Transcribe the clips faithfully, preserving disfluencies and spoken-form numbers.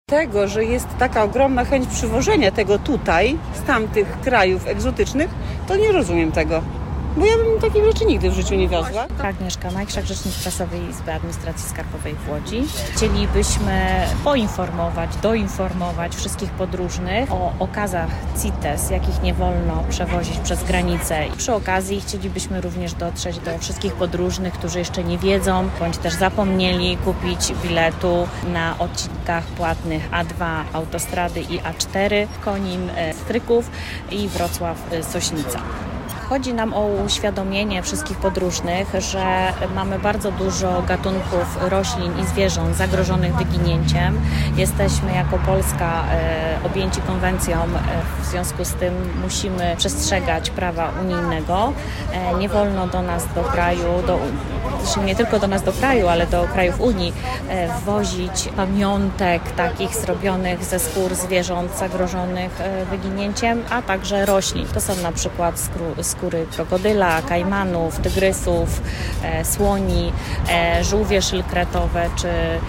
Tego, że jest taka ogromna chęć przywożenia tego tutaj, z tamtych krajów egzotycznych, to nie rozumiem tego. Bo ja bym takich rzeczy nigdy w życiu nie wiozła. Agnieszka Majchrzak, rzecznik prasowy Izby Administracji Skarbowej w Łodzi. Chcielibyśmy poinformować, doinformować wszystkich podróżnych o okazach C I T E S, jakich nie wolno przewozić przez granicę. I przy okazji chcielibyśmy również dotrzeć do wszystkich podróżnych, którzy jeszcze nie wiedzą, bądź też zapomnieli kupić biletu na odcinkach płatnych A dwa autostrady i A cztery Konin-Stryków i Wrocław-Sośnica. Chodzi nam o uświadomienie wszystkich podróżnych, że mamy bardzo dużo gatunków roślin i zwierząt zagrożonych wyginięciem. Jesteśmy jako Polska e, objęci konwencją, e, w związku z tym musimy przestrzegać prawa unijnego. E, nie wolno do nas do kraju, do, zresztą nie tylko do nas do kraju, ale do krajów Unii e, wwozić pamiątek takich zrobionych ze skór zwierząt zagrożonych e, wyginięciem, a także roślin. To są na przykład skóry, skóry krokodyla, kajmanów, tygrysów, e, słoni, e, żółwie szylkretowe czy e,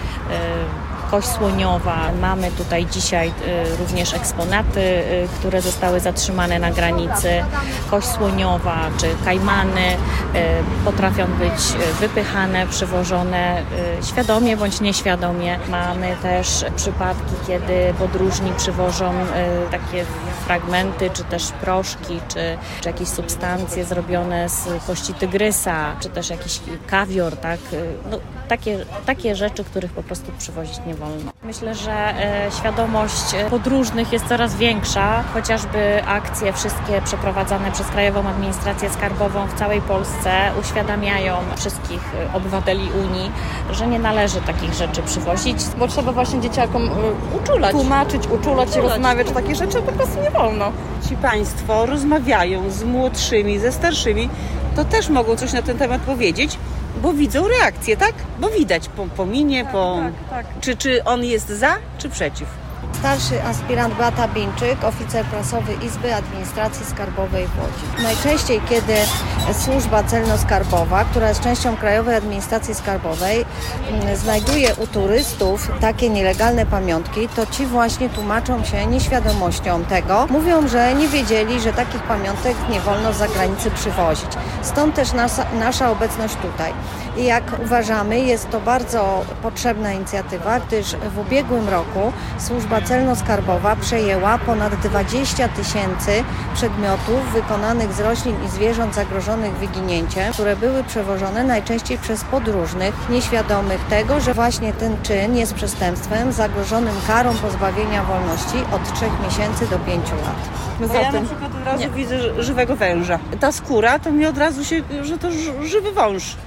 kość słoniowa. Mamy tutaj dzisiaj y, również eksponaty, y, które zostały zatrzymane na granicy. Kość słoniowa czy kajmany y, potrafią być wypychane, przywożone y, świadomie bądź nieświadomie. Mamy też przypadki, kiedy podróżni przywożą y, takie fragmenty, czy też proszki, czy, czy jakieś substancje zrobione z kości tygrysa, czy też jakiś kawior, tak? No, takie, takie rzeczy, których po prostu przywozić nie wolno. Myślę, że e, świadomość podróżnych jest coraz większa, chociażby akcje wszystkie przeprowadzane przez Krajową Administrację Skarbową w całej Polsce uświadamiają wszystkich obywateli Unii, że nie należy takich rzeczy przywozić. Bo trzeba właśnie dzieciakom uczulać, tłumaczyć, uczulać, uczulać. rozmawiać, że takie rzeczy po prostu nie wolno. Ci państwo rozmawiają z młodszymi, ze starszymi, to też mogą coś na ten temat powiedzieć, bo widzą reakcję, tak? Bo widać po, po minie, tak, po... Tak, tak. Czy, czy on jest za, czy przeciw? Starszy aspirant Beata Bińczyk, oficer prasowy Izby Administracji Skarbowej w Łodzi. Najczęściej, kiedy służba celno-skarbowa, która jest częścią Krajowej Administracji Skarbowej, znajduje u turystów takie nielegalne pamiątki, to ci właśnie tłumaczą się nieświadomością tego. Mówią, że nie wiedzieli, że takich pamiątek nie wolno z zagranicy przywozić. Stąd też nasza, nasza obecność tutaj. I jak uważamy, jest to bardzo potrzebna inicjatywa, gdyż w ubiegłym roku służba celno-skarbowa przejęła ponad dwadzieścia tysięcy przedmiotów wykonanych z roślin i zwierząt zagrożonych wyginięciem, które były przewożone najczęściej przez podróżnych, nieświadomych tego, że właśnie ten czyn jest przestępstwem zagrożonym karą pozbawienia wolności od trzech miesięcy do pięciu lat. Bo ja na przykład od razu nie. widzę żywego węża. Ta skóra to mi od razu się, że to żywy wąż.